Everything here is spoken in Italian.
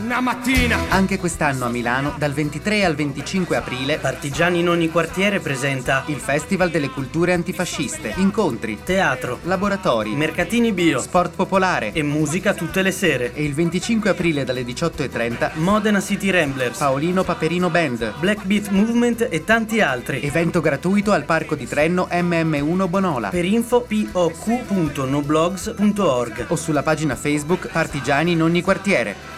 una mattina! Anche quest'anno a Milano, dal 23 al 25 aprile, Partigiani in ogni quartiere presenta il Festival delle Culture Antifasciste. Incontri, teatro, laboratori, mercatini bio, sport popolare e musica tutte le sere. e il 25 aprile dalle 18:30 Modena City Ramblers, Paolino Paperino Band. Black Beat Movement e tanti altri. Evento gratuito al Parco di Trenno MM1 Bonola Per info poq.noblogs.org. o sulla pagina Facebook Partigiani in ogni quartiere.